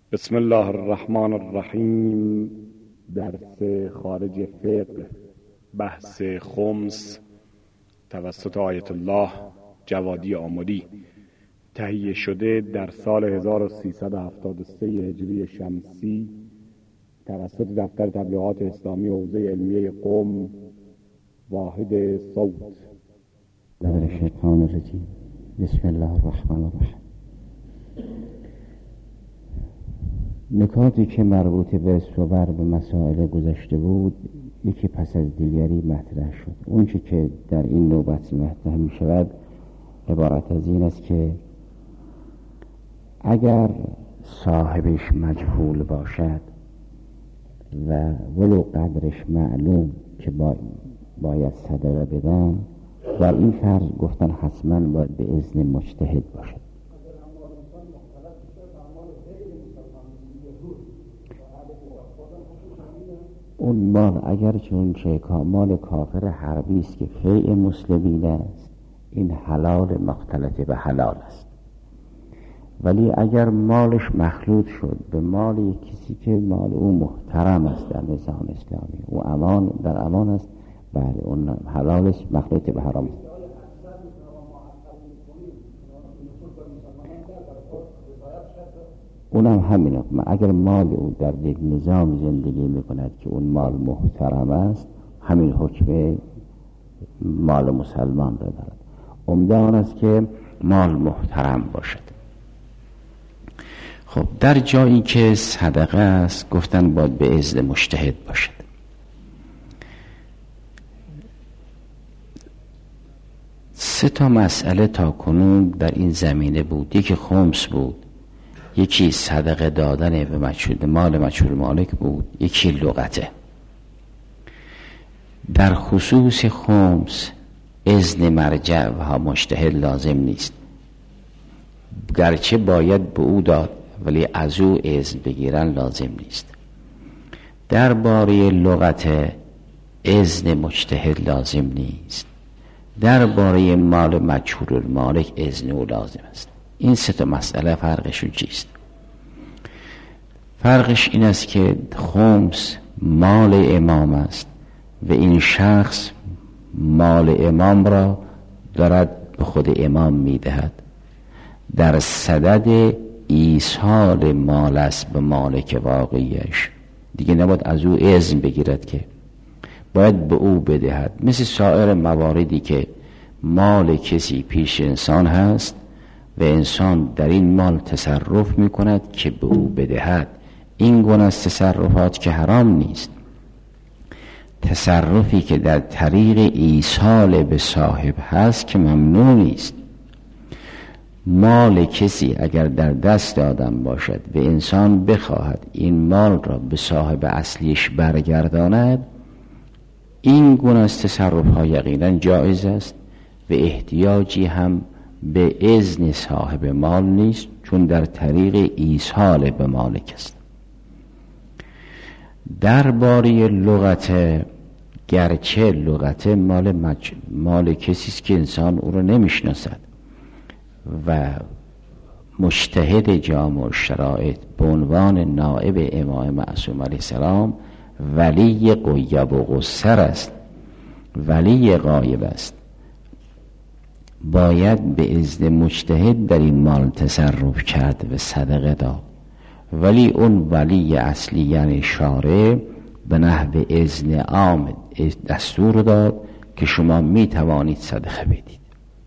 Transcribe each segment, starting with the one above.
بسم الله الرحمن الرحیم. درس خارج فقه، بحث خمس توسط آیت الله جوادی آملی، تهیه شده در سال 1373 هجری شمسی توسط دفتر تبلیغات اسلامی حوزه علمیه قم، واحد صوت. من الشیطان الرجیم. بسم الله الرحمن الرحیم. نکاتی که مربوط به صور به مسائل گذشته بود یکی پس از دیگری مطرح شد. اون که در این نوبت مطرح می شود عبارت از این است که اگر صاحبش مجهول باشد و ولو قدرش معلوم که باید صدقه بدن، در این فرض گفتن حتما باید به اذن مجتهد باشد. اون مال اگر چون مال کافر حربی است که فیء مسلمین است، این حلال مختلط به حلال است. ولی اگر مالش مخلوط شد به مال کسی که مال او محترم است در نظام اسلامی، او در امان است، بله اون حلال است مخلوط به حرام است. اونم همینه. اگر مال او در یک نظام زندگی میکند که اون مال محترم است، همین حکم مال مسلمان را دارد. عمده آن است که مال محترم باشد. خب در جایی که صدقه است گفتن باید به اذن مجتهد باشد. سه تا مسئله تا کنون در این زمینه بود. یکی خمس بود، یکی صدقه دادن به مال مجهول مالک بود، یکی لغته. در خصوص خمس اذن مرجع و مجتهد لازم نیست، گرچه باید به او داد ولی از او اذن بگیرن لازم نیست. درباره لغت اذن مجتهد لازم نیست. درباره مال مجهول مالک اذن او لازم است. این سه تا مسئله فرقشون چیست؟ فرقش این است که خمس مال امام است و این شخص مال امام را دارد به خود امام میدهد، در صدد ایصال مال است به مالک واقعیش. دیگه نباید از او اذن بگیرد که باید به او بدهد. مثل سایر مواردی که مال کسی پیش انسان هست و انسان در این مال تصرف می کند که به او بدهد. این گونه از تصرفات که حرام نیست، تصرفی که در طریق ایصال به صاحب هست که ممنوع نیست. مال کسی اگر در دست آدم باشد و انسان بخواهد این مال را به صاحب اصلیش برگرداند، این گونه از تصرفها یقینا جایز است و احتیاجی هم به اذن صاحب مال نیست، چون در طریق ایصال به مالک است. درباره لغت، گرچه لغت مال کسی است که انسان او را نمیشناسد و مجتهد جامع الشرایط به عنوان نائب امام معصوم علیه السلام ولی غیب و قصر است، ولی غایب است، باید به اذن مجتهد در این مال تصرف کرد و صدقه داد. ولی اون ولی اصلی یعنی شارع به نحو اذن عام دستور داد که شما می توانید صدقه بدید.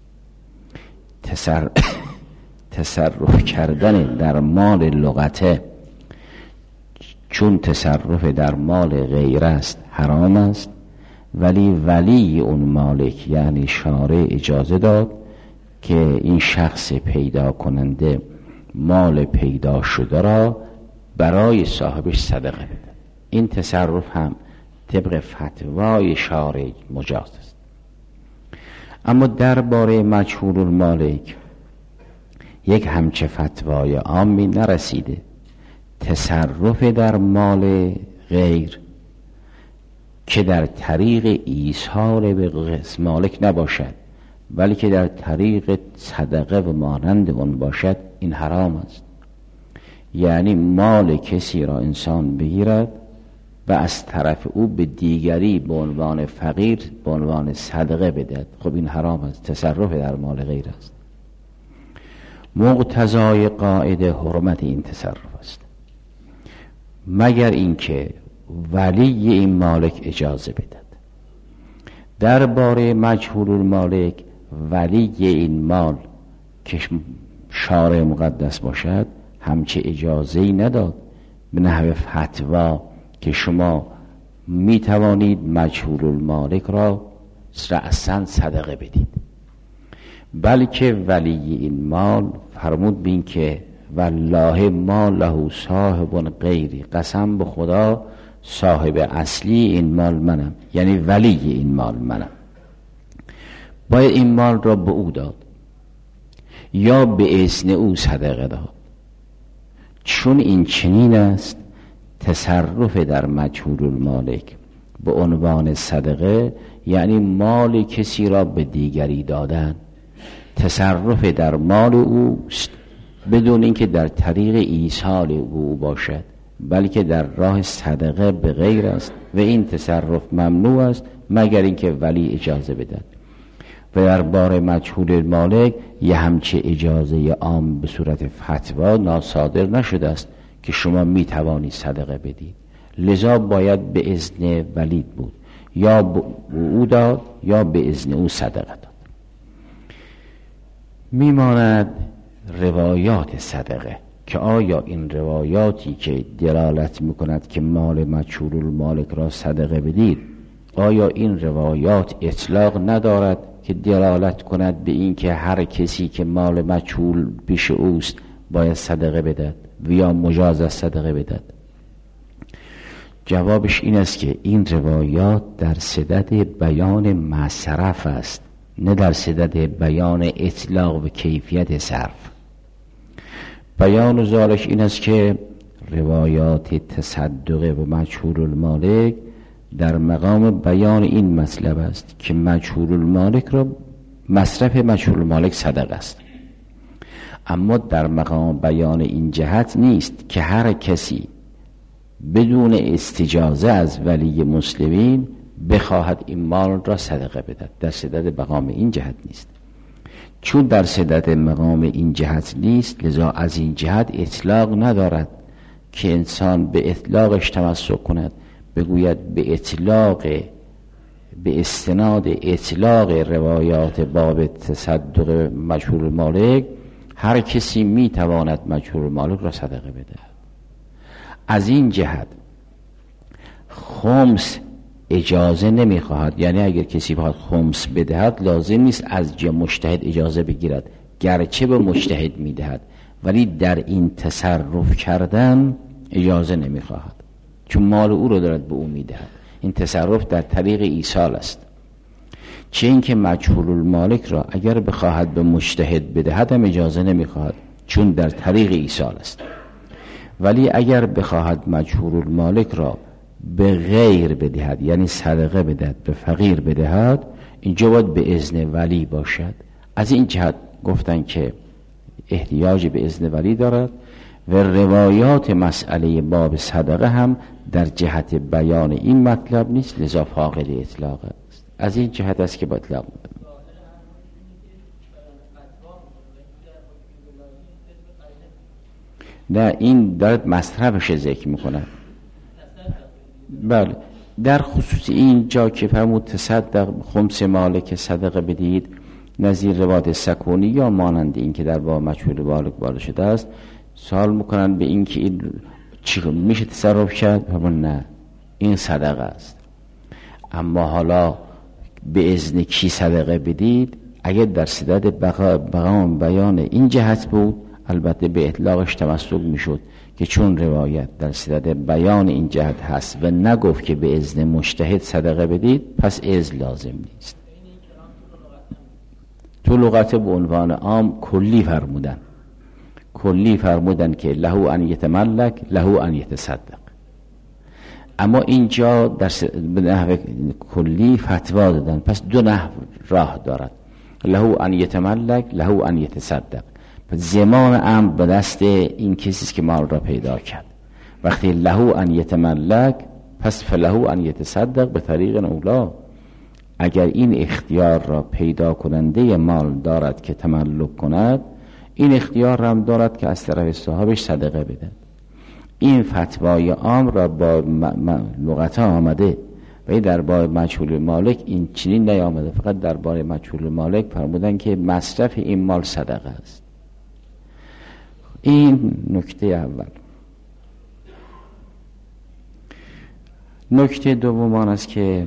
تصرف کردن در مال لغته چون تصرف در مال غیر است حرام است، ولی اون مالک یعنی شارع اجازه داد که این شخص پیدا کننده مال پیدا شده را برای صاحبش صدقه بده. این تصرف هم طبق فتوای شارع مجاز است. اما درباره مجهول المالک یک همچه فتوای عامی نرسیده. تصرف در مال غیر که در طریق ایصال به مالک نباشد ولی که در طریق صدقه و مانند اون باشد، این حرام است. یعنی مال کسی را انسان بگیرد و از طرف او به دیگری به عنوان فقیر به عنوان صدقه بدهد. خب این حرام است، تصرف در مال غیر است. مقتضای قاعده حرمت این تصرف است، مگر اینکه ولی این مالک اجازه بدهد. درباره مجهول المالک ولی این مال که شارع مقدس باشد همچه اجازه‌ای نداد به نحو فتوا که شما می توانید مجهول المالک را رأساً صدقه بدید، بلکه ولی این مال فرمود بین که والله ما له صاحب غیری، قسم به خدا صاحب اصلی این مال منم، یعنی ولی این مال منم. باید این مال را به او داد یا به اذن او صدقه داد. چون این چنین است تصرف در مجهول المالک به عنوان صدقه یعنی مال کسی را به دیگری دادن، تصرف در مال اوست بدون اینکه در طریق ایصال او باشد، بلکه در راه صدقه به غیر است و این تصرف ممنوع است مگر اینکه ولی اجازه بدهد. و در باره مجهول المالک یه همچه اجازه عام به صورت فتوا ناصادر نشده است که شما می توانید صدقه بدید، لذا باید به اذن ولی بود، یا به او داد یا به اذن او صدقه داد. میماند روایات صدقه که آیا این روایاتی که دلالت میکند که مال مجهول المالک را صدقه بدید، آیا این روایات اطلاق ندارد که دلالت کند به این که هر کسی که مال مجهول پیش اوست باید صدقه بدهد و یا مجاز است صدقه بدهد؟ جوابش این است که این روایات در صدد بیان مصرف است، نه در صدد بیان اطلاق و کیفیت صرف. بیان ذالک این است که روایات تصدق و مجهول المالک در مقام بیان این مطلب است که مجهول المالک را مصرف مجهول المالک صدقه است، اما در مقام بیان این جهت نیست که هر کسی بدون استجازه از ولی مسلمین بخواهد این مال را صدقه بدهد. در صدد مقام این جهت نیست. چون در صدد مقام این جهت نیست لذا از این جهت اطلاق ندارد که انسان به اطلاقش تمسک کند، بگوید به اطلاق به استناد اطلاق روایات باب تصدق مجهول المالک هر کسی می تواند مجهول المالک را صدقه بدهد. از این جهت خمس اجازه نمی خواهد، یعنی اگر کسی بخواد خمس بدهد لازم نیست از مجتهد اجازه بگیرد، گرچه به مجتهد می دهد ولی در این تصرف کردن اجازه نمی خواهد، چون مال او رو دارد به او می دهد. این تصرف در طریق ایصال است. چه اینکه مجهول المالک را اگر بخواهد به مجتهد بدهد هم اجازه نمی خواهد، چون در طریق ایصال است. ولی اگر بخواهد مجهول المالک را به غیر بدهد، یعنی صدقه بدهد، به فقیر بدهد، اینجا باید به اذن ولی باشد. از این جهت گفتن که احتیاج به اذن ولی دارد و روایات مسئله باب صدقه هم در جهت بیان این مطلب نیست، لذا فاقد اطلاق است. از این جهت است که با اطلاق می‌کنه. نه، این دارد مصرفش ذکر میکنه. بله، در خصوص این جا که فرمود تصدق خمس مالک صدقه بدید، نظیر روایت سکونی یا مانند این که در باب مجهول مالک بالا شده است، سوال میکنن به این که این چی میشه تصرف کرد؟ فرمود نه، این صدقه است. اما حالا به اذن کی صدقه بدید؟ اگر در صدد بقام بیان این جهت بود البته به اطلاقش تمسک میشد که چون روایت در صدد بیان این جهت هست و نگفت که به اذن مجتهد صدقه بدید، پس اذن لازم نیست. تو لغت به عنوان عام کلی فرمودن که له ان یتملک له ان یتصدق، اما اینجا در به نحو کلی فتوا دادن، پس دو نحو راه دارد، له ان یتملک له ان یتصدق. زمان امر به دست این کسی که مال را پیدا کرد. وقتی له ان یتملک پس فله ان یتصدق به طریق اولا. اگر این اختیار را پیدا کننده مال دارد که تملک کند، این اختیار را هم دارد که از طرف صاحبش صدقه بده. این فتوای عام را با لغتا آمده و در باب مجهول مالک این چنین نیامده. فقط در باب مجهول مالک فرمودن که مصرف این مال صدقه است. این نکته اول. نکته دوم آن است که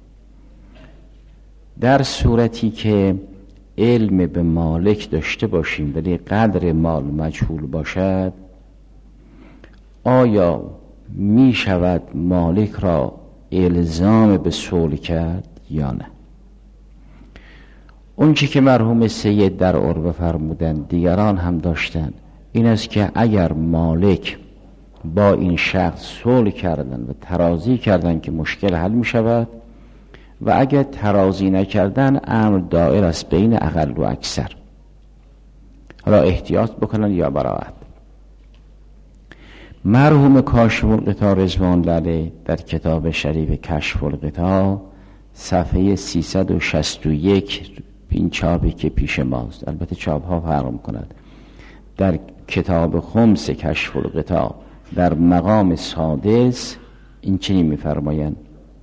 در صورتی که علم به مالک داشته باشیم ولی قدر مال مجهول باشد، آیا می شود مالک را الزام به صلح کرد یا نه؟ اون چی که مرحوم سید در عربه فرمودن دیگران هم داشتن این است که اگر مالک با این شخص صلح کردن و ترازی کردن که مشکل حل می شود، و اگر ترازی نکردن امر دائر است بین اقل و اکثر، حالا احتیاط بکنن یا براءت. مرحوم کاشف الغطا رضوان الله در کتاب شریف کشف الغطا صفحه 361 این چاپی که پیش ماست، البته چاپ ها فرق می‌کند، در کتاب خمس کشف الغطا در مقام سادس این چنین می‌فرمایند: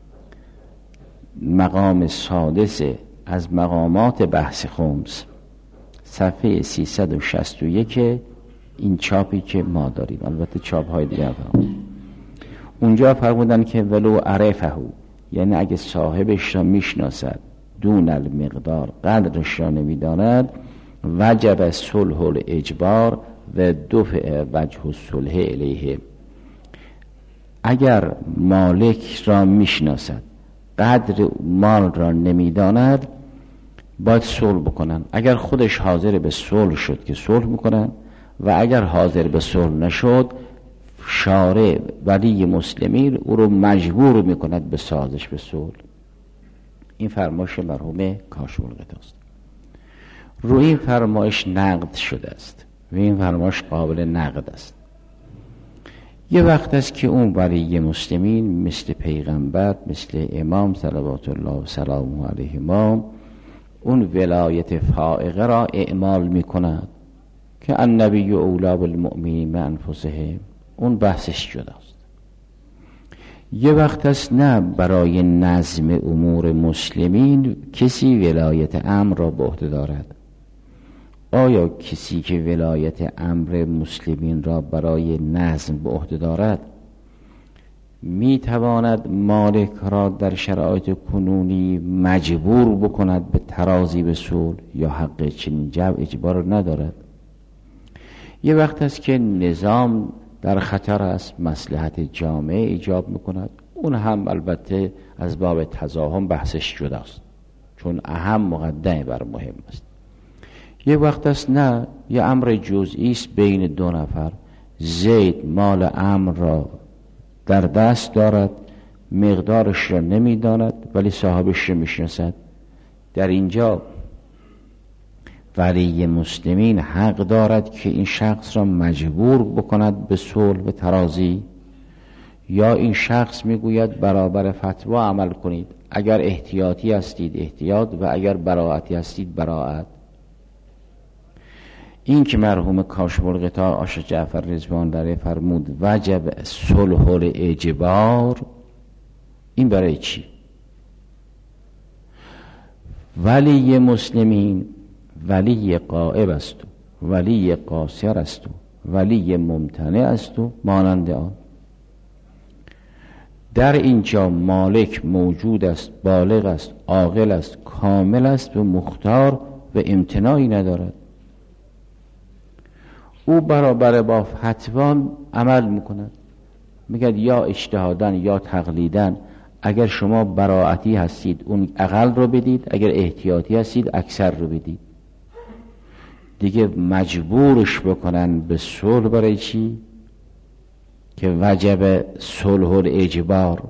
مقام سادس از مقامات بحث خمس، صفحه 361 این چاپی که ما داریم، البته چاپ های دیگه هم اونجا فرمودن که ولو عرفه، یعنی اگه صاحبش را میشناسد دون المقدار قدرش را نمیداند، وجب صلح الاجبار و دفع وجه الصلح الیه. اگر مالک را میشناسد قدر مال را نمیداند باید صلح بکنن. اگر خودش حاضر به صلح شد که صلح میکنن، و اگر حاضر به صلح نشد شارع ولی مسلمین او رو مجبور میکند به سازش به صلح. این فرمایش مرحوم کاشف الغطا است. روی این فرمایش نقد شده است و این فرمایش قابل نقد است. یه وقت است که اون ولی مسلمین مثل پیغمبر، مثل امام صلوات الله و سلامه علیهما اون ولایت فائقه را اعمال میکند که النبی اولی بالمؤمنین من انفسهم، اون بحثش جداست. یه وقت است نه برای نظم امور مسلمین کسی ولایت امر را به عهده دارد. آیا کسی که ولایت امر مسلمین را برای نظم به عهده دارد می تواند مالک را در شرایط کنونی مجبور بکند به ترازی به صلح، یا حق چنین اجبار ندارد؟ یه وقت است که نظام در خطر است، مصلحت جامعه ایجاب میکند، اون هم البته از باب تزاحم بحثش جداست چون اهم مقدمه بر مهم است. یه وقت است نه، یه امر جزئی است بین دو نفر، زید مال امر را در دست دارد، مقدارش را نمیداند ولی صاحبش را میشناسد. در اینجا ولی مسلمین حق دارد که این شخص را مجبور بکند به صلح و ترازی، یا این شخص میگوید برابر فتوا عمل کنید، اگر احتیاطی هستید احتیاط و اگر براءتی هستید براءت. این که مرحوم کاشف الغطا آشا جعفر رضوان الله فرمود وجب صلح الاجبار، این برای چی؟ ولی مسلمین ولی غائب است و ولی قاصر است و ولی ممتنع است و مانند آن. در اینجا مالک موجود است، بالغ است، عاقل است، کامل است و مختار و امتناعی ندارد. او برابر با فتوا عمل میکند، میگه یا اجتهادن یا تقلیدن، اگر شما براعتی هستید اون اقل رو بدید، اگر احتیاطی هستید اکثر رو بدید. دیگه مجبورش بکنن به صلح برای چی؟ که وجب صلح الاجبار.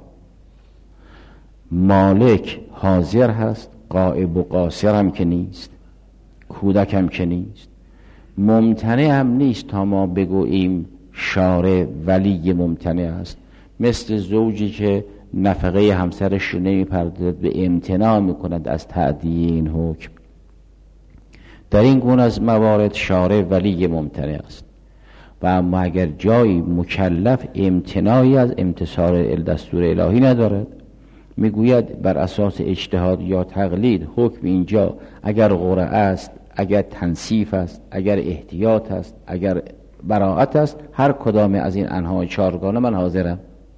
مالک حاضر هست، غائب و قاصر هم که نیست، کودک هم که نیست، ممتنع هم نیست تا ما بگوییم شارع ولی ممتنع است، مثل زوجی که نفقه همسرش رو نمی‌پردازد به امتناع می‌کند از تأدیه این حکم. در این گونه از موارد شارع ولی ممتنع است. و اما اگر جایی مکلف امتناعی از امتثال دستور الهی ندارد، میگوید بر اساس اجتهاد یا تقلید حکم اینجا اگر قرعه است، اگر تنصیف است، اگر احتیاط است، اگر براءت است، هر کدام از این انواع چارگانه من حاضرم.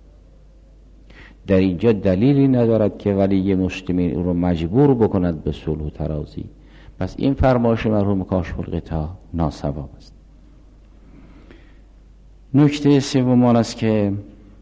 در اینجا دلیلی ندارد که ولی مسلمین او رو مجبور بکند به صلح و تراضی. پس این فرمایش مرحوم کاشف الغطا ناصواب است. نکته سوم آن است که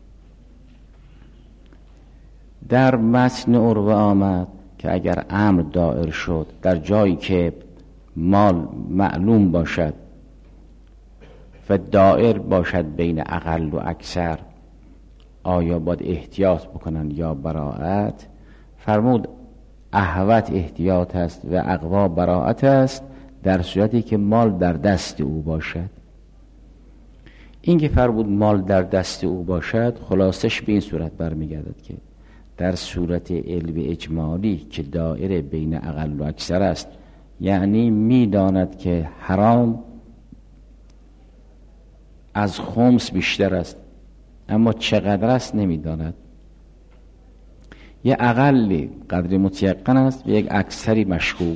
در متن عروه آمد که اگر امر دائر شد در جایی که مال معلوم باشد و دائر باشد بین اقل و اکثر، آیا باید احتیاط بکنن یا براءت؟ فرمود احوط احتیاط است و اقوا براءت است در صورتی که مال در دست او باشد. این که فرمود مال در دست او باشد خلاصش به این صورت برمیگردد که در صورت علم اجمالی که دائره بین اقل و اکثر است، یعنی میداند که حرام از خمس بیشتر است اما چقدر است نمیداند، یه اقلی قدر متیقن است و یک اکثری مشکوک.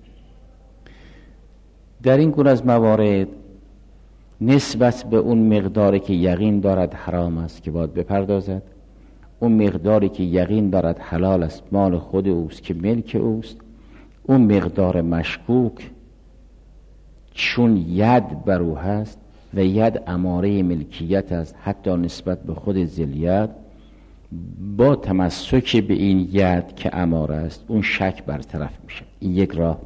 در این گونه از موارد نسبت به اون مقداری که یقین دارد حرام است که باید بپردازد، اون مقداری که یقین دارد حلال است مال خود اوست که ملک اوست، اون مقدار مشکوک چون ید بر او هست و ید اماره ملکیت است حتی نسبت به خود ذل ید، با تمسک به این ید که اماره است اون شک برطرف میشه. این یک راه.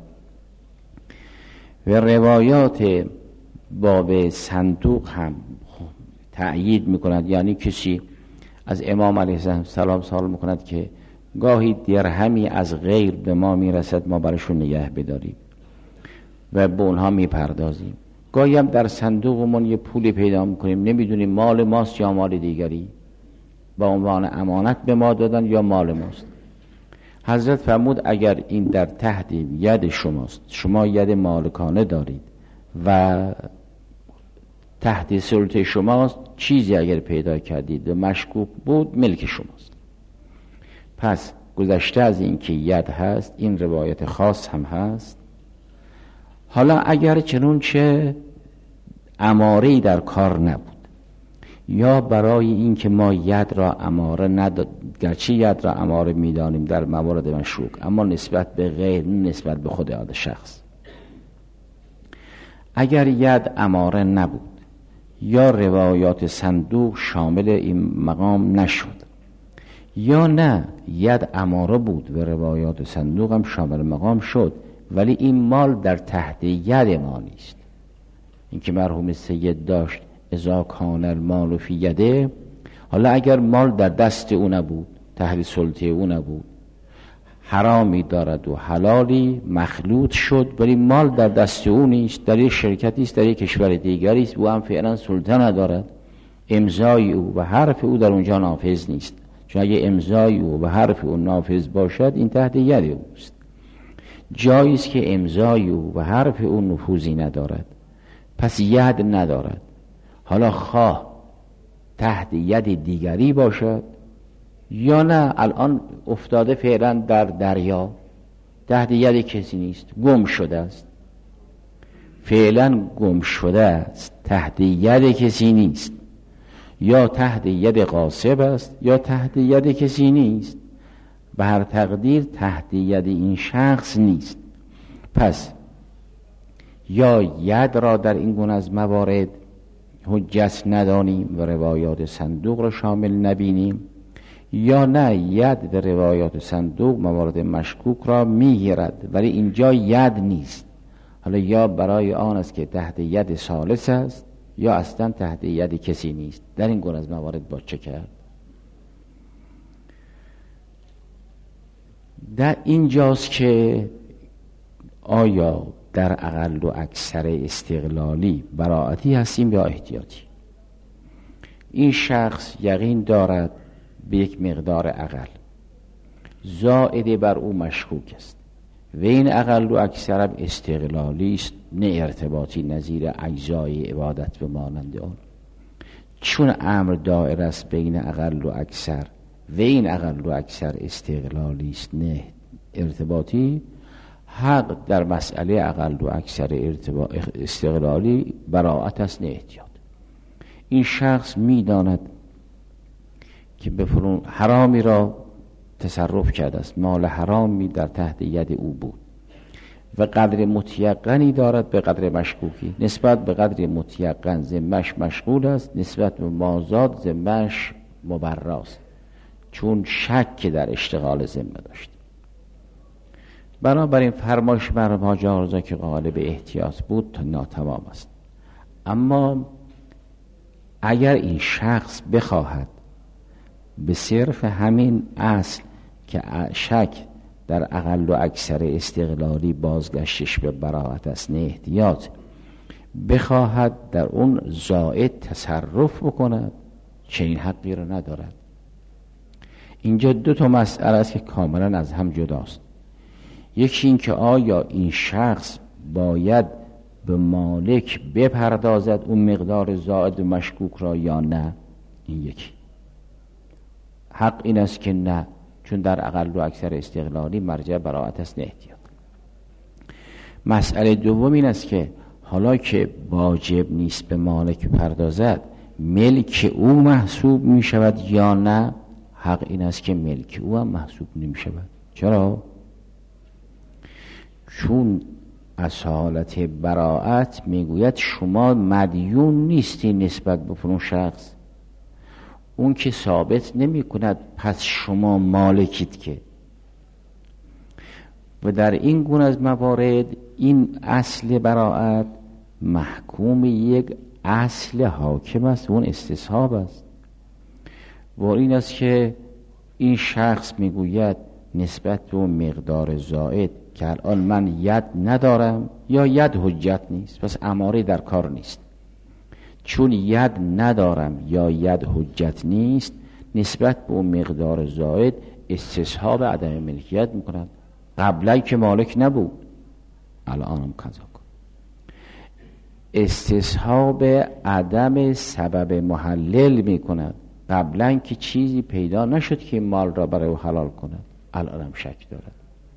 و روایات باب صندوق هم تأیید میکند، یعنی کسی از امام علیه السلام سوال میکند که گاهی درهمی از غیر به ما میرسد ما برشون نگه بداریم و به اونها میپردازیم، گاهی هم در صندوقمون یه پولی پیدا میکنیم نمیدونیم مال ماست یا مال دیگری، با عنوان امانت به ما دادن یا مال ماست. حضرت فرمود اگر این در تحت ید شماست، شما ید مالکانه دارید و تحت سلطه شماست، چیزی اگر پیدا کردید و مشکوک بود ملک شماست. پس گذشته از این که ید هست، این روایت خاص هم هست. حالا اگر چنانچه اماره‌ای در کار نبود یا برای این که ما ید را اماره نداد، گرچه ید را اماره میدانیم در موارد مشکوک اما نسبت به غیر، نسبت به خود آد شخص، اگر ید اماره نبود یا روایات صندوق شامل این مقام نشد، یا نه ید اماره بود و روایات صندوق هم شامل مقام شد ولی این مال در تحت ید ما نیست، این که مرحوم سید داشت اذا کان المال فی یده، حالا اگر مال در دست او نبود، تحت سلطه او نبود، حرامی دارد و حلالی مخلوط شد ولی مال در دست او نیست، در یک شرکتی است، در یک کشور دیگری است، او هم فعلا سلطه ندارد، امضای او و حرف او در اونجا نافذ نیست، چون اگه امضای او و حرف او نافذ باشد این تحت ید اوست. جایی است که امضای او و حرف او نفوذی ندارد پس ید ندارد، حالا خواه تحت ید دیگری باشد یا نه الان افتاده فعلا در دریا تحت ید کسی نیست، گم شده است، فعلا گم شده است، تحت ید کسی نیست، یا تحت ید غاصب است یا تحت ید کسی نیست، به هر تقدیر تحت ید این شخص نیست. پس یا ید را در این گونه از موارد حجت ندانیم و روایات صندوق را شامل نبینیم، یا نه ید و روایات صندوق موارد مشکوک را میگیرد ولی اینجا ید نیست، حالا یا برای آن است که تحت ید ثالث است یا اصلا تحت ید کسی نیست. در این گونه از موارد با چه کرد؟ در اینجاست که آیا در اقل و اکثر استقلالی براعتی هستیم یا احتیاطی؟ این شخص یقین دارد به یک مقدار اقل، زائد بر او مشکوک است و این اقل و اکثر هم استقلالی است، نه ارتباطی نظیر اجزای عبادت و مانند آن. چون امر دائر است بین اقل و اکثر و این اقل و اکثر استقلالی است نه ارتباطی، حق در مسئله اقل و اکثر استقلالی براعت است نه احتیاط. این شخص میداند که به حرامی را تصرف کرده است، مال حرامی در تحت ید او بود و قدر متیقنی دارد به قدر مشکوکی. نسبت به قدر متیقن ذمه‌اش مشغول است، نسبت به مازاد ذمه‌اش مبراست، چون شک در اشتغال ذمه داشت. بنابراین فرمایش بر ماجرا که قائل به احتیاط بود تا ناتمام است. اما اگر این شخص بخواهد به صرف همین اصل که شک در اقل و اکثر استقلالی بازگشتش به براعت است نه احتیاط، بخواهد در اون زائد تصرف بکند، چنین حقی را ندارد. اینجا دو تا مسئله است که کاملا از هم جداست. یکی این که آیا این شخص باید به مالک بپردازد اون مقدار زائد مشکوک را یا نه. این یکی حق این است که نه، چون در اقل و اکثر استقلالی مرجع براعت است نه احتیاط. مسئله دوم این است که حالا که واجب نیست به مالک پردازد، ملک او محسوب می شود یا نه. حق این است که ملک او هم محسوب نمی شود. چرا؟ چون اصالت براعت میگوید شما مدیون نیستی نسبت به اون شخص، اون که ثابت نمی کند پس شما مالکید که. و در این گونه از موارد این اصل براعت محکوم یک اصل حاکم است و اون استصحاب است. و این است که این شخص میگوید نسبت به اون مقدار زائد که الان من ید ندارم یا ید حجت نیست، پس اماره در کار نیست. چون ید ندارم یا ید حجت نیست، نسبت به اون مقدار زائد استصحاب عدم ملکیت میکنند. قبلا که مالک نبود، الان هم قضا کن. استصحاب عدم سبب محلل میکند. قبلا که چیزی پیدا نشد که مال را برای او حلال کند، الان هم شک دارد.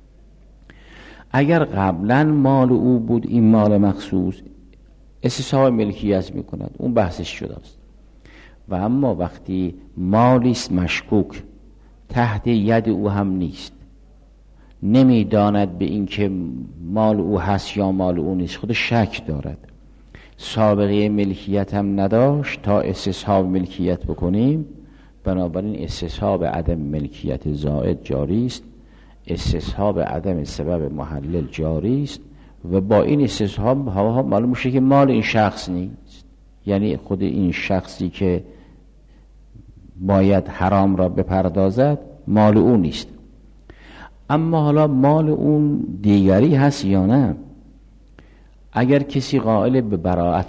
اگر قبلا مال او بود این مال مخصوص، استصحاب ملکیت میکند، اون بحثش شده است. و اما وقتی مالیست مشکوک تحت ید او هم نیست، نمیداند به این که مال او هست یا مال او نیست، خود شک دارد، سابقه ملکیت هم نداشت تا استصحاب ملکیت بکنیم، بنابراین استصحاب عدم ملکیت زائد جاری است، استصحاب عدم سبب محلل جاری است و با این استصحاب معلوم میشه که مال این شخص نیست، یعنی خود این شخصی که باید حرام را بپردازد مال او نیست. اما حالا مال اون دیگری هست یا نه؟ اگر کسی قائل به براءت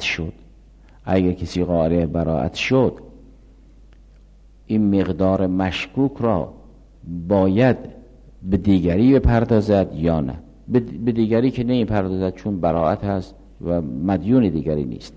شد، این مقدار مشکوک را باید به دیگری بپردازد یا نه؟ به دیگری که نه پردازد، چون براءت هست و مدیون دیگری نیست.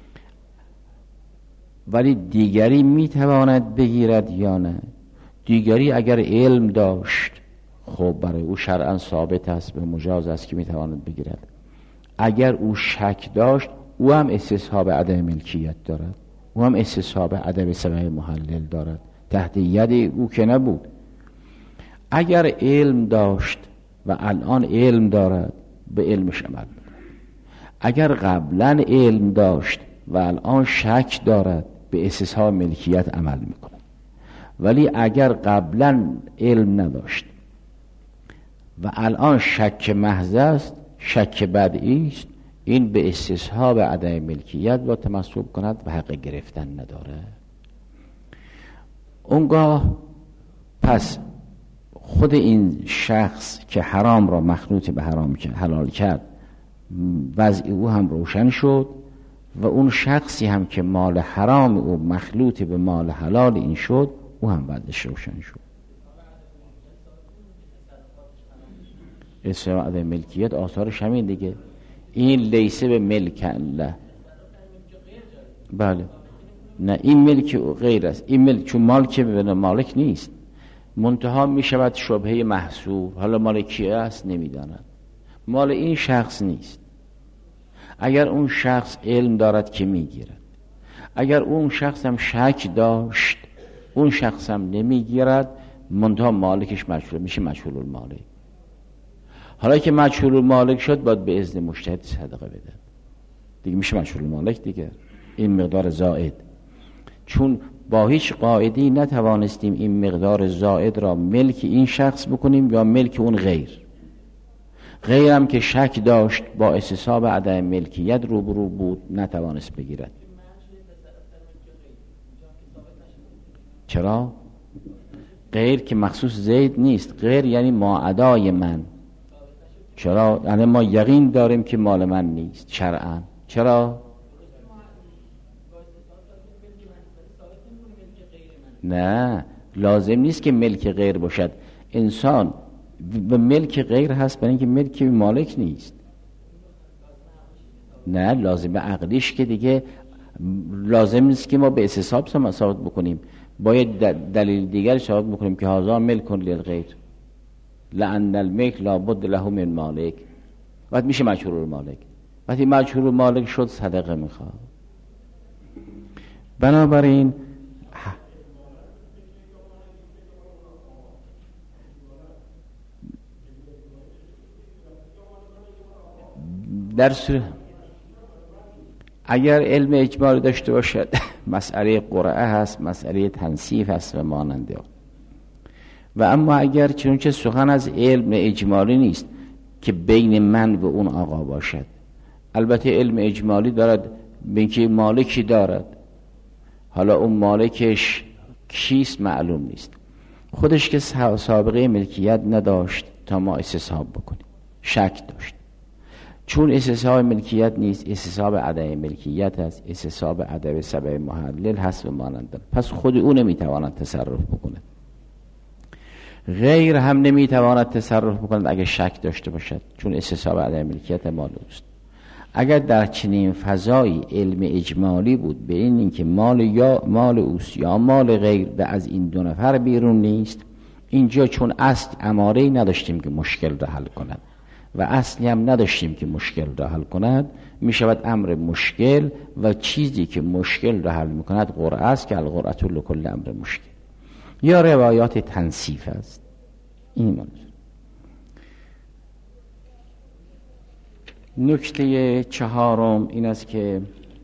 ولی دیگری میتواند بگیرد یا نه؟ دیگری اگر علم داشت، خب برای او شرعا ثابت است و مجاز است که میتواند بگیرد. اگر او شک داشت، او هم استصحاب عدم ملکیت دارد، او هم استصحاب عدم سبب محلل دارد، تحت ید او که نبود. اگر علم داشت و الان علم دارد، به علمش عمل می‌کند. اگر قبلا علم داشت و الان شک دارد، به استصحاب ملکیت عمل می‌کند. ولی اگر قبلا علم نداشت و الان شک محض است، شک بدعی است، این به استصحاب عدم ملکیت با تمسک کند و حق گرفتن نداره. اونگاه پس خود این شخص که حرام را مخلوط به حلال کرد وضع او هم روشن شد و اون شخصی هم که مال حرام او مخلوط به مال حلال این شد، او هم وضعش روشن شد. اسلام عدم ملکیت آثارش همین دیگه. این لیسه به ملک الله. بله، نه این ملک غیر است. این ملک چون مال که به مالک نیست، منتها می شود شبهه محصور. حالا مال کیه است نمیداند، مال این شخص نیست. اگر اون شخص علم دارد که میگیرد، اگر اون شخص هم شک داشت اون شخص هم نمیگیرد، منتها مالکش مجهول میشه، مجهول المالک. حالا که مجهول المالک شد باید به اذن مجتهد صدقه بده دیگه، میشه مجهول المالک دیگه. این مقدار زائد، چون با هیچ قاعده‌ای نتوانستیم این مقدار زائد را ملک این شخص بکنیم یا ملک اون غیرم که شک داشت با استصحاب عدم ملکیت روبرو بود نتوانست بگیرد. چرا؟ غیر که مخصوص زید نیست، غیر یعنی ما عدای من. چرا؟ یعنی ما یقین داریم که مال من نیست شرعاً. چرا؟ نه، لازم نیست که ملک غیر باشد. انسان به ملک غیر هست برای اینکه ملک مالک نیست. نه، لازم به عقلیش که دیگه لازم نیست که ما به استصحاب ثابت بکنیم، باید دلیل دیگر ثابت بکنیم که هذا ملک للغیر، لأن الملک لابد له من مالک. وقت میشه مجهول المالک. وقتی مجهول المالک شد صدقه میخواد. بنابراین در صورت اگر علم اجمالی داشته باشد مسئله قرعه هست، مسئله تنصیف هست و ماننده. و اما اگر چنانچه سخن از علم اجمالی نیست که بین من و اون آقا باشد، البته علم اجمالی دارد به اینکه مالکی دارد، حالا اون مالکش کیست معلوم نیست، خودش که سابقه ملکیت نداشت تا ما استصحاب بکنیم، شک داشت. چون استصحاب ملکیت نیست، استصحاب عدم ملکیت هست، استصحاب عدم سبب محلل هست و مانند. پس خود او نمیتواند تصرف بکند، غیر هم نمیتواند تصرف بکند اگر شک داشته باشد، چون استصحاب عدم ملکیت مال اوست. اگر در چنین فضایی علم اجمالی بود به اینکه مال یا مال اوست یا مال غیر و از این دو نفر بیرون نیست، اینجا چون اصل اماره‌ای نداشتیم که مشکل را حل کند و اصلی هم نداشتیم که مشکل را حل کند، می شود امر مشکل و چیزی که مشکل را حل می کند قرعه است که القرعة لکل امر مشکل، یا روایات تنصیف است. این منظور. نکته چهارم این است که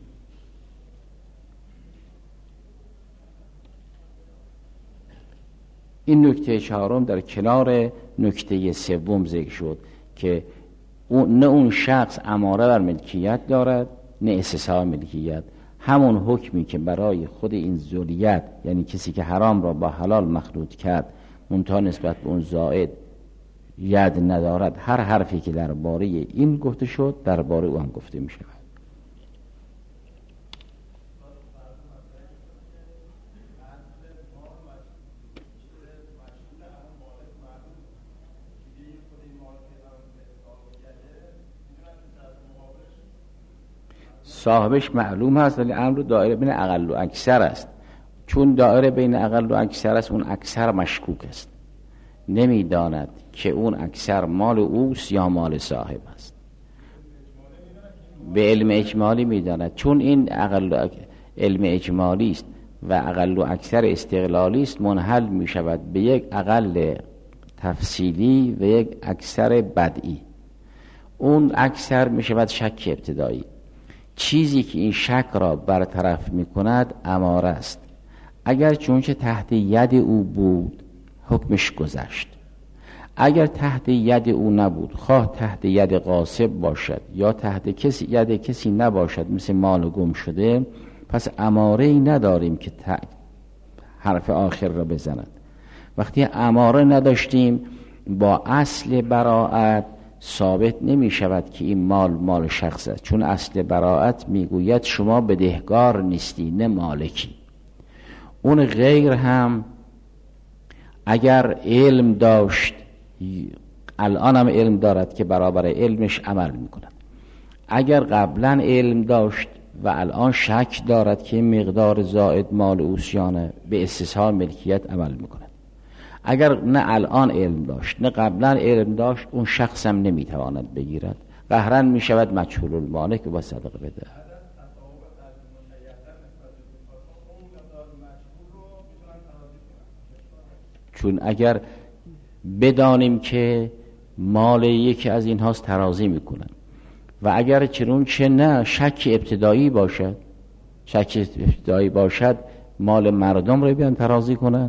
این نکته چهارم در کنار نکته سوم ذکر شد که نه اون شخص اماره بر ملکیت دارد نه استصحاب ملکیت. همون حکمی که برای خود این ذریت، یعنی کسی که حرام را با حلال مخلوط کرد منتها نسبت به اون زائد ید ندارد، هر حرفی که درباره این گفته شد درباره او هم گفته می شود. صاحبش معلوم هست ولی امر دایره بین اقل و اکثر است. چون دایره بین اقل و اکثر است، اون اکثر مشکوک است، نمیداند که اون اکثر مال اوست یا مال صاحب است. به علم اجمالی میداند، چون این علم اجمالی است و اقل و اکثر استقلالی است، منحل می شود به یک اقل تفصیلی و یک اکثر بدئی. اون اکثر می شود شک ابتدایی. چیزی که این شک را برطرف می کند اماره است. اگر چونچه تحت ید او بود حکمش گذشت، اگر تحت ید او نبود، خواه تحت ید غاصب باشد یا تحت ید کسی نباشد مثل مال گم شده، پس اماره‌ای نداریم که حرف آخر را بزند. وقتی اماره نداشتیم با اصل براءت ثابت نمی شود که این مال شخص است، چون اصل براءت میگوید شما بدهکار نیستی نه مالکی. اون غیر هم اگر علم داشت، الان هم علم دارد که برابر علمش عمل میکند. اگر قبلا علم داشت و الان شک دارد که مقدار زائد مال اوسیانه، به استصحاب ملکیت عمل میکند. اگر نه الان علم داشت نه قبلا علم داشت، اون شخص هم نمیتواند بگیرد، قهرا میشود مجهول المالک و صدقه بده. چون اگر بدانیم که مال یکی از این هاست ترازی میکنن و اگر چنون چه نه شک ابتدایی باشد مال مردم رو بیان ترازی کنن.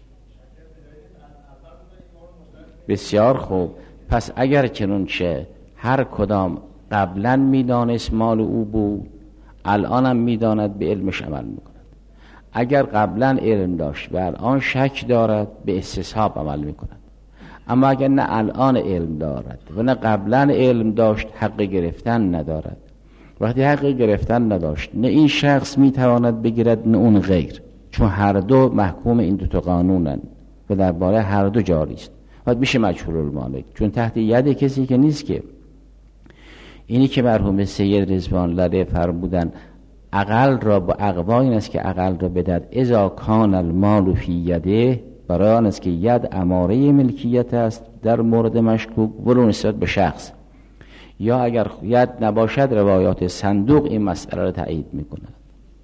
بسیار خوب، پس اگر چنون چه هر کدام قبلا میدانست مال او بود، الان هم میداند، به علمش عمل میکند. اگر قبلا علم داشت و الان شک دارد، به استصحاب عمل میکند. اما اگر نه الان علم دارد و نه قبلا علم داشت، حق گرفتن ندارد. وقتی حق گرفتن نداشت، نه این شخص میتواند بگیرد نه اون غیر، چون هر دو محکوم این دو تا قانونن و درباره هر دو جاری است. باید میشه مجهول المالک، چون تحت ید کسی که نیست. که اینی که مرحوم سید رضوان الله فرمودن عقل را با اقوا، این است که عقل را بدهد اذا کان المال فی یده، برای آن است که ید اماره ملکیت است در مورد مشکوک ولو نسبت به شخص، یا اگر ید نباشد روایات صندوق این مسئله را تایید میکند.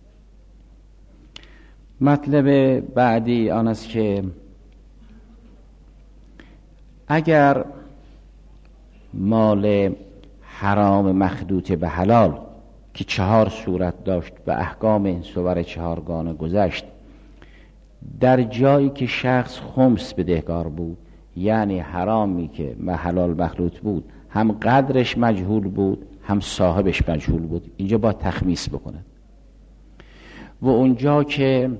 مطلب بعدی آن است که اگر مال حرام مخدوط به حلال که 4 صورت داشت و احکام این صور 4 گانه گذشت، در جایی که شخص خمس بدهکار بود، یعنی حرامی که به حلال مخلوط بود، هم قدرش مجهول بود هم صاحبش مجهول بود، اینجا باید تخمیس بکنه. و اونجا که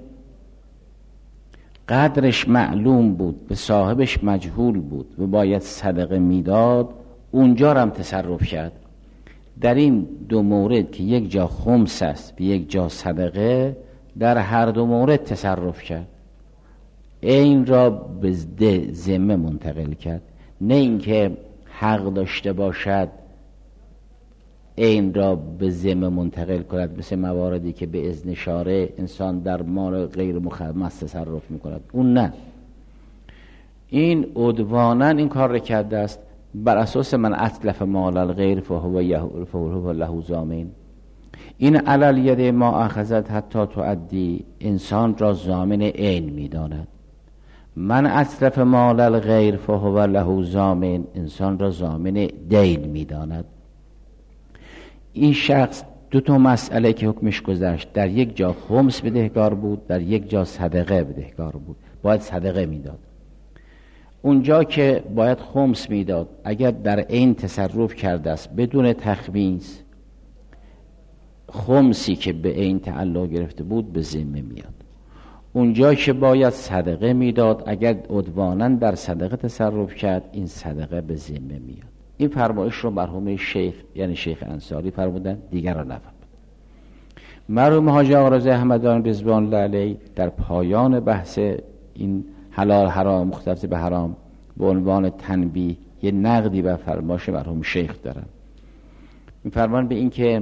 قدرش معلوم بود به صاحبش مجهول بود و باید صدقه میداد، اونجا هم تصرف کرد. در این دو مورد که یک جا خمس است و یک جا صدقه، در هر دو مورد تصرف کرد. این را به ذمه منتقل کرد، نه اینکه حق داشته باشد این را به ذمه منتقل کند، مثل مواردی که به اذن شارع انسان در مال غیر مخمس تصرف میکند. اون نه، این عدوانا این کار را کرده است. بر اساس من اتلف مال الغیر فهو له ضامن، این علل ید ما اخذت حتی تؤدی، انسان را ضامن عین میداند. من اتلف مال الغیر فهو له ضامن، انسان را ضامن دین میداند. این شخص 2 مسئله که حکمش گذشت، در یک جا خمس بدهکار بود، در یک جا صدقه بدهکار بود، باید صدقه میداد. اونجا که باید خمس میداد، اگر در این تصرف کرده است بدون تخمیس، خمسی که به این تعلق گرفته بود به ذمه میاد. اونجا که باید صدقه میداد، اگر عدوانا در صدقه تصرف کرد، این صدقه به ذمه میاد. این فرمایش رو مرحوم شیخ یعنی شیخ انصاری فرمودن، دیگر را نفرمود. مرحوم حاجی آقا رضا احمدان رضوان الله علیه در پایان بحث این حلال حرام مختلف به حرام به عنوان تنبیه یه نقدی به فرمایش مرحوم شیخ دارن. این فرمان به این که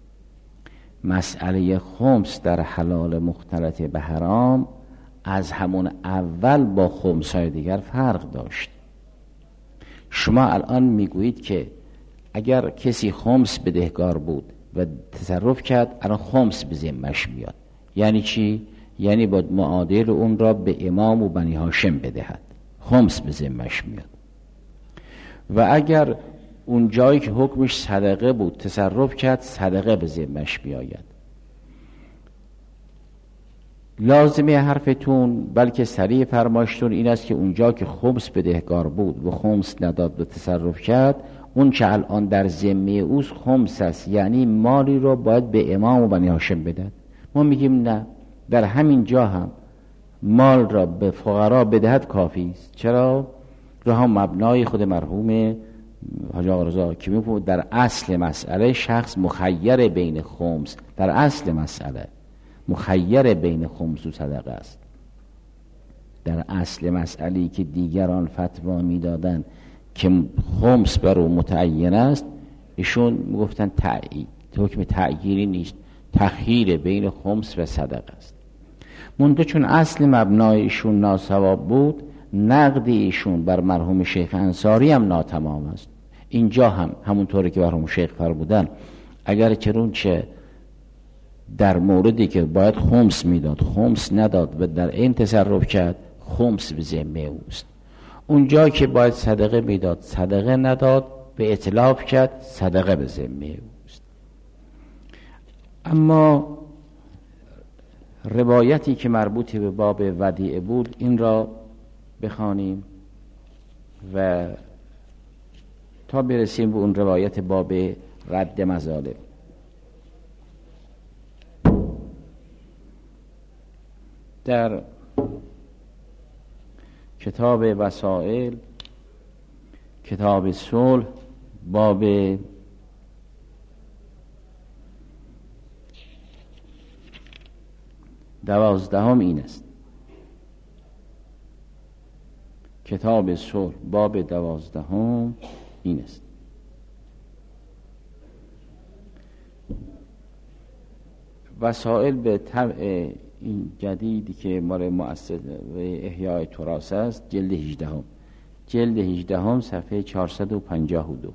مسئله خمس در حلال مختلط به حرام از همون اول با خمسای دیگر فرق داشت. شما الان میگویید که اگر کسی خمس بدهکار بود و تصرف کرد، الان خمس به ذمه‌اش میاد. یعنی چی؟ یعنی باید معادل اون را به امام و بنی هاشم بدهد، خمس به ذمه‌اش میاد. و اگر اون جایی که حکمش صدقه بود تصرف کرد، صدقه به ذمه‌اش میآید. لازمه حرفتون بلکه صریح فرمایشتون این است که اونجا که خمس بدهکار بود و خمس نداد و تصرف کرد، اون چه الان در ذمه اوست خمس است، یعنی مالی رو باید به امام و بنی هاشم بدهد. ما میگیم نه، در همین جا هم مال را به فقرا بدهد کافی است. چرا؟ رها مبنای خود مرحوم حاج آقا رضا که میگه در اصل مسئله شخص مخیر بین خمس، در اصل مسئله مخیر بین خمس و صدقه است. در اصل مسئله‌ای که دیگران فتوا میدادن که خمس بر او متعین است، ایشون میگفتن حکم تعییری نیست، تخییر بین خمس و صدقه است. منتها چون اصل مبنای ایشون ناسواب بود، نقد ایشون بر مرحوم شیخ انصاری هم ناتمام است. اینجا هم همونطوری که مرحوم شیخ فرمودن، اگر چه در موردی که باید خمس میداد خمس نداد و در این تصرف کرد، خمس به ذمه اوست. اونجا که باید صدقه میداد صدقه نداد، به اتلاف کرد، صدقه به ذمه اوست. اما روایتی که مربوط به باب ودیعه بود، این را بخوانیم و تا برسیم به اون روایت باب رد مظالم. در کتاب وسائل، کتاب صلح، باب 12 این است. کتاب صلح باب 12 این است. وسائل به طبع این جدیدی که مال مؤسسه احیاء تراث است، جلد 18 جلد 18 صفحه 452.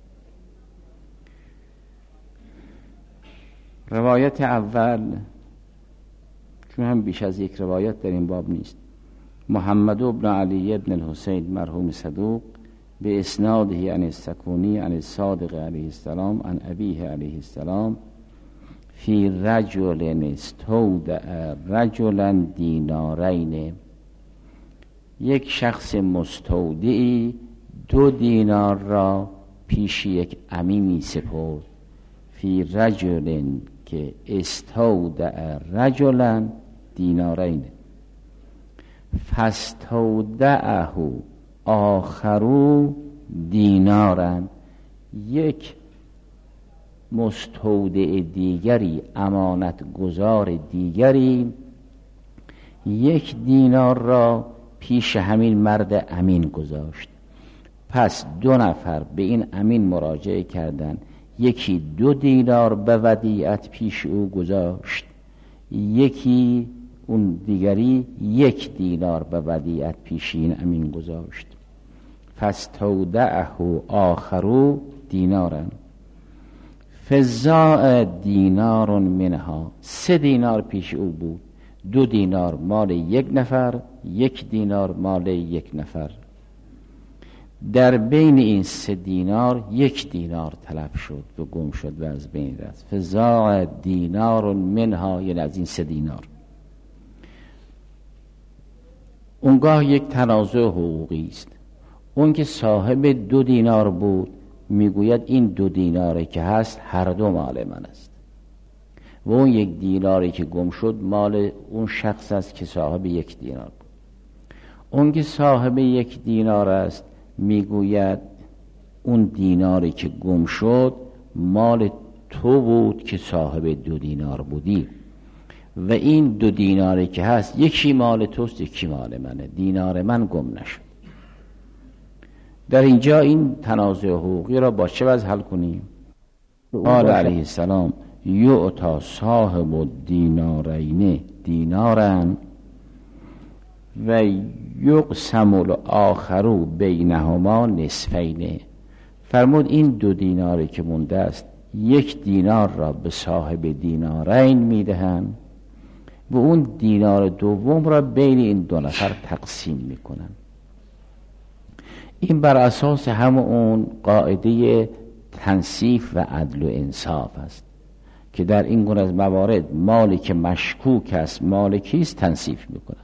روایت اول، چون هم بیش از یک روایت در این باب نیست، محمد ابن علی ابن الحسین مرحوم صدوق به اسناده عن السکونی عن الصادق علیه السلام عن ابیه علیه السلام فی رجل استودع رجلا دینارین، یک شخص مستودعی 2 دینار را پیش یک امیمی سپرد. فی رجل که استودع رجلا دینارین فاستودعه آخرو دینارن، یک مستودع دیگری، امانت گذار دیگری، 1 دینار را پیش همین مرد امین گذاشت. پس 2 نفر به این امین مراجعه کردند، یکی 2 دینار به ودیعت پیش او گذاشت، یکی اون دیگری 1 دینار به ودیعت پیش این امین گذاشت. فاستودعه آخرو دینارن فزاء دینار منها، 3 دینار پیش او بود، 2 دینار مال 1 نفر، 1 دینار مال 1 نفر. در بین این 3 دینار 1 دینار تلف شد و گم شد و از بین رفت. فزاء دینار منها، یعنی از این 3 دینار. اونگاه یک تنازع حقوقی است. اون که صاحب 2 دینار بود میگوید این 2 دیناری که هست هر دو مال من است، و اون 1 دیناری که گم شد مال اون شخص است که صاحب 1 دینار بود. اون که صاحب 1 دینار است میگوید اون دیناری که گم شد مال تو بود که صاحب 2 دینار بودی، و این 2 دیناری که هست یکی مال توست یکی مال منه، دینار من گم نشد. در اینجا این تنازع حقوقی را با چه وضع حل کنیم؟ قال علیه السلام یعطا صاحب الدینارین دینارن و یقسم الاخر بینهما نصفین. فرمود این 2 دیناری که مونده است 1 دینار را به صاحب دینارین میدهند و اون دینار دوم را بین این 2 نفر تقسیم میکنن. این بر اساس همون قاعده تنصیف و عدل و انصاف است که در این گونه از موارد مالی که مشکوک است مالکی است تنصیف میکنن.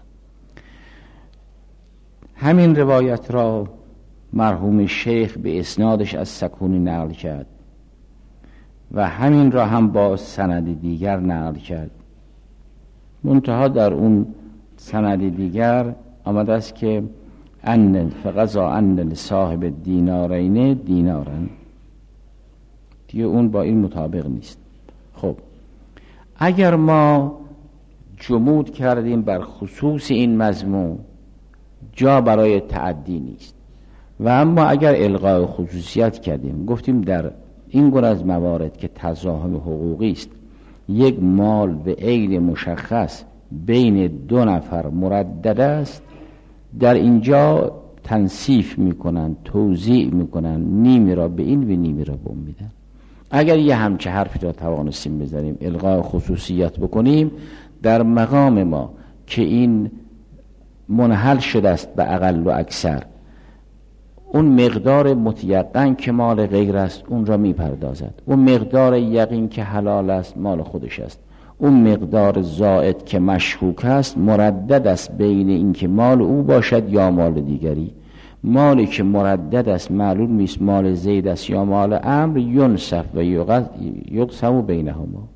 همین روایت را مرحوم شیخ به اسنادش از سکونی نقل کرد و همین را هم با سند دیگر نقل کرد. منتها در اون سند دیگر آمده است که ان فقضا ان لصاحب دینارین دینارن، دیگه اون با این مطابق نیست. خب اگر ما جمود کردیم بر خصوص این مضمون، جا برای تعدی نیست. و اما اگر الغای خصوصیت کردیم، گفتیم در این گونه از موارد که تزاحم حقوقی است، یک مال به عین مشخص بین دو نفر مردد است، در اینجا تنصیف میکنن، توزیع میکنن، نیمی را به این و نیمی را به اون میدن. اگر یه همچه حرفی را توانستیم بزنیم، الغای خصوصیت بکنیم، در مقام ما که این منحل شده است به اقل و اکثر، اون مقدار متیقن که مال غیر است اون را میپردازد، اون مقدار یقین که حلال است مال خودش است، اون مقدار زائد که مشکوک است مردد است بین این که مال او باشد یا مال دیگری. مالی که مردد است معلوم نیست مال زید است یا مال عمرو، ینصف و یقسم بینهما.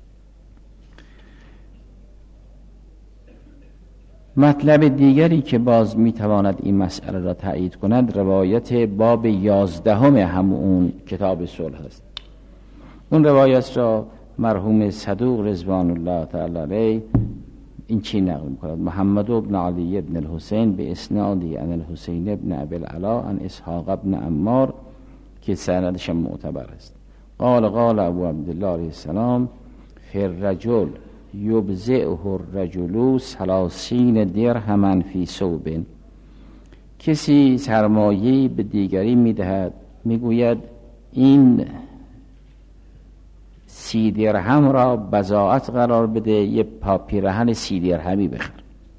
مطلب دیگری که باز میتواند این مسئله را تأیید کند، روایت باب 11 همون کتاب صلح است. اون روایت را مرحوم صدوق رضوان الله تعالی علیه این چی نقل می‌کند: محمد بن علی بن الحسین به اسنادی عن الحسین بن ابی العلا عن اسحاق بن عمار که سندش معتبر است. قال قال ابو عبدالله علیه السلام فی الرجل یبزعه الرجل 30 درهما فی ثوب. کسی سرمایه‌ای به دیگری میدهد، میگوید این 30 درهم را بضاعت قرار بده، یه پیرهن 30 درهمی بخر.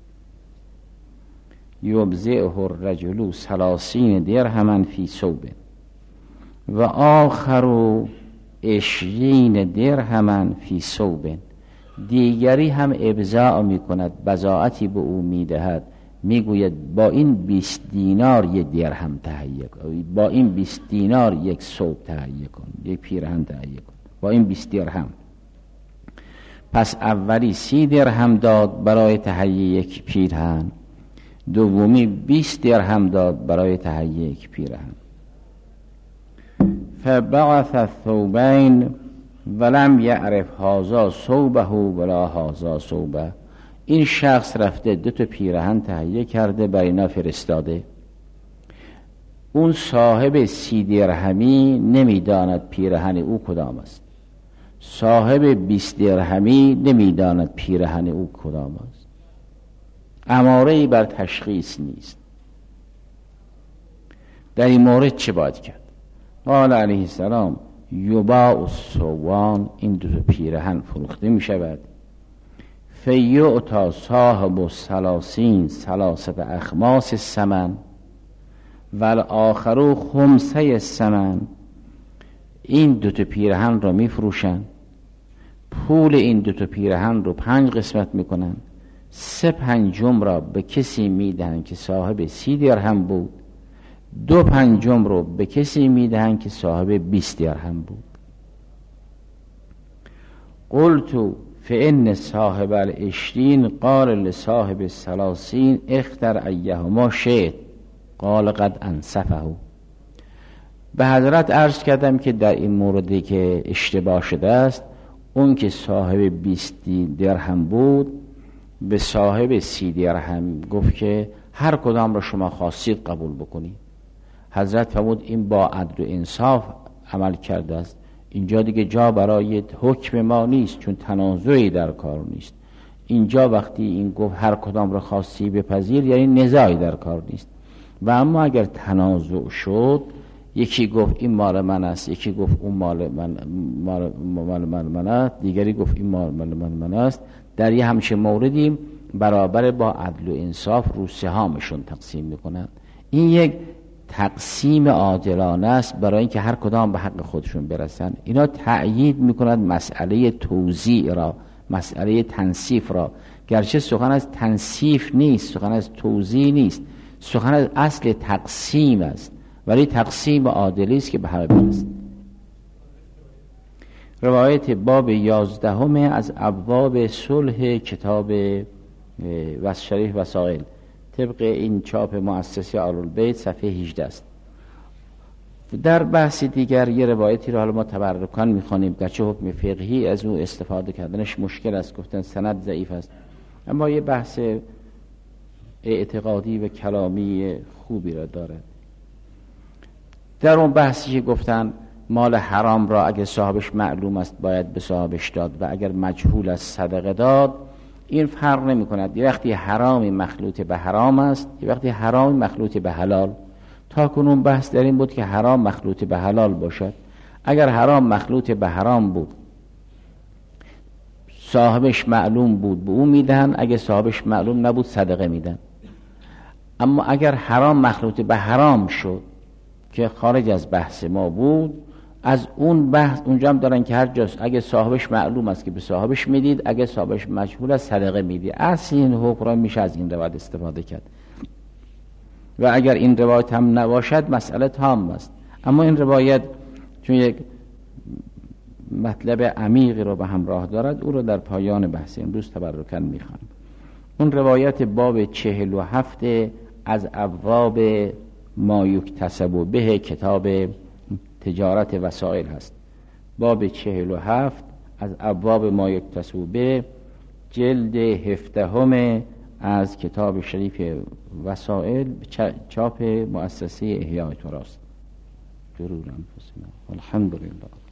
یبزعه الرجل 30 درهما فی ثوب و آخر 20 درهما فی ثوب. دیگری هم ابزاع میکند، بضاعتی به او میدهد، میگوید با این 20 دینار یک درهم تهیه کن، با این 20 دینار یک ثوب تهیه کن، یک پیرهن تهیه کن، با این 20 درهم. پس اولی 30 درهم داد برای تهیه یک پیرهن، دومی 20 درهم داد برای تهیه یک پیرهن. فبعث الثوبین ولم یعرف هذا ثوبه ولا هذا ثوبه. این شخص رفته 2 تا پیرهن تهیه کرده، برای اینا فرستاده. اون صاحب 30 درهمی نمیداند پیرهن او کدام است، صاحب 20 درهمی نمیداند پیرهن او کدام است. اماره‌ای بر تشخیص نیست. در این مورد چه باید کرد؟ قال علیه السلام یباع الثوبان، این 2 تا پیرهن فروخته می شود. فیعطا صاحب 30 اخماس الثمن والآخر 5 الثمن. این 2 تا پیرهن را می فروشن، پول این 2 تا پیرهن رو 5 قسمت می کنن، 3/5 را به کسی می دهن که صاحب 30 درهم بود، 2/5 رو به کسی می دهن که صاحب 20 درهم بود. قلت فإن صاحب 20 قال لصاحب 30 اختر ایهما شئت قال قد انصفه. به حضرت عرض کردم که در این موردی که اشتباه شده است، اون که صاحب 20 درهم بود به صاحب 30 درهم گفت که هر کدام را شما خواستید قبول بکنید. حضرت فرمود این با عدل و انصاف عمل کرده است، اینجا دیگه جا برای حکم ما نیست، چون تنازعی در کار نیست. اینجا وقتی این گفت هر کدام را خواستی بپذیر، یعنی نزاعی در کار نیست. و اما اگر تنازع شد، یکی گفت این مال من است، یکی گفت اون مال من است، دیگری گفت این مال من است، در یه همچه موردی برابر با عدل و انصاف رو سهامشون تقسیم میکنند. این یک تقسیم عادلانه است برای اینکه هر کدام به حق خودشون برسن. اینا تأیید میکنند مسئله توزیع را، مسئله تنصیف را، گرچه سخن از تنصیف نیست، سخن از توزیع نیست، سخن از اصل تقسیم است، ولی تقسیم عادلی است که به حق برسد. روایت باب 11 از ابواب صلح کتاب شریح وسائل طبق این چاپ مؤسسه آل‌البیت صفحه 18 است. در بحث دیگر یه روایتی رو حالا ما تبرکاً می‌خوانیم، گرچه حکم فقهی از او استفاده کردنش مشکل است، گفتن سند ضعیف است، اما یه بحث اعتقادی و کلامی خوبی را دارد. در اون بحثی که گفتن مال حرام را اگر صاحبش معلوم است باید به صاحبش داد و اگر مجهول است صدقه داد، این فرق نمی کند. یه وقتی حرامی مخلوط به حرام است، یه وقتی حرامی مخلوط به حلال. تا کنون بحث در این بود که حرام مخلوط به حلال باشد. اگر حرام مخلوط به حرام بود صاحبش معلوم بود به اون میدن، اگر صاحبش معلوم نبود صدقه میدن. اما اگر حرام مخلوط به حرام شد که خارج از بحث ما بود، از اون بحث اونجا هم دارن که هر جاست اگه صاحبش معلوم است که به صاحبش میدید، اگه صاحبش مجهول است صدقه میدید. اصل این حکم را میشه از این روایت استفاده کرد و اگر این روایت هم نباشد مسئله تام است. اما این روایت چون یک مطلب عمیقی رو به همراه دارد، او رو در پایان بحث امروز تبرکاً میخوانم. اون روایت باب 47 از ابواب ما یکتسب به کتاب تجارت وسائل هست. باب 47 از ابواب ما یکتسب به، جلد 17 از کتاب شریف وسائل، چاپ مؤسسه احیاء تراث. درود انفسنا. الحمدلله.